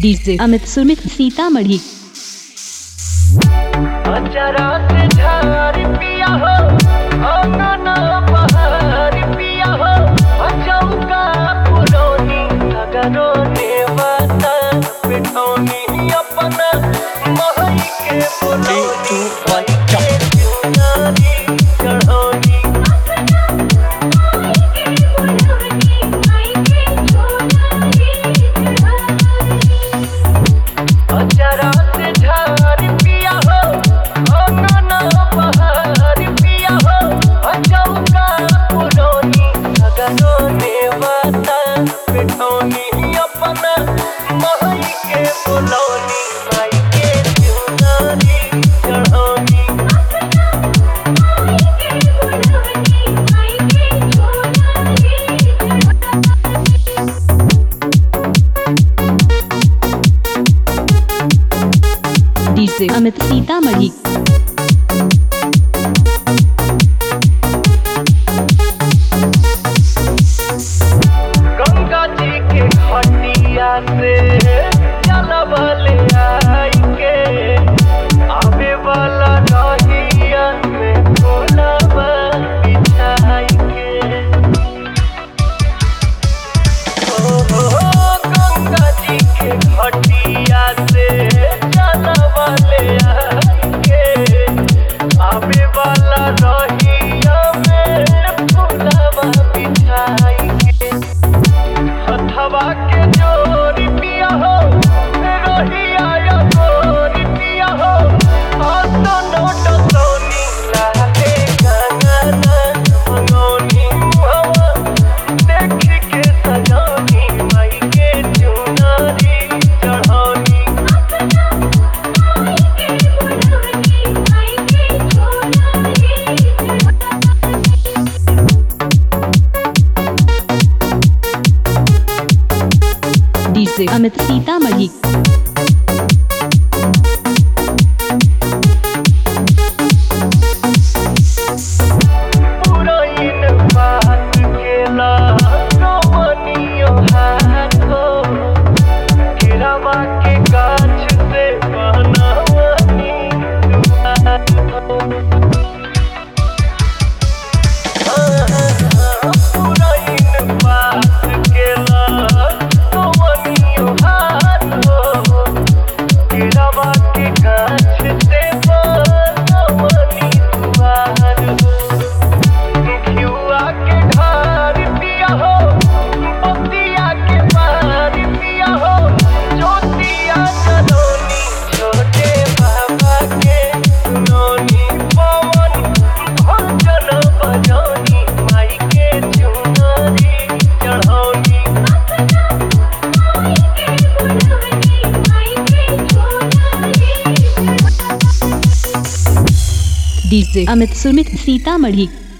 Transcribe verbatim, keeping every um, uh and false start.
DJ Amit Sumit Sitamarhi. अचरा से झार पिया हो, अंगना बहार पिया हो, अचौका पुरौनी अगरो नेवता पिठौनी अपना महई के बोलौनी चुनारी चढ़ौनी। अचरा से झार पिया हो, अंगना बहार पिया हो, अचौका पुरौनी अगरो नेवता पिठौनी अपना महई के बोलौनी माई के चुनारी चढ़ौनी। डीजे अमित सीतामढ़ी। गंगा जी के घटिया से चलबले आई के, आवे वाला रहिया में फूलवा बिछाई के। ओ हो गंगा जी के घटिया से चलबले आई के, आवे वाला रहिया में फूलवा बिछाई के। हथवा के जोरी पिया हो, रहिया या गोरी पिया हो, आसो नोट सोनी लागे गंगना मंगोनी हवा देख के सजौनी माई के चुनारी चढ़ौनी। डीजे अमित सीतामढ़ी। पुरैन बात केला रोमनियो हाथो, केरावा के गाछ से बनवनी दुआर हो। पुरैन बात केला रोमनियो हाथो, केरावा के गाछ से बनवनी दुआर हो। घिउआ के ढार पिया हो, बतिया के पार पिया हो, ज्योतिया जलौनी छोटे बाबा के सुनौनी पवन भजन बजौनी माई के चुनारी चढ़ौनी। डीजे अमित सुमित सीतामढ़ी।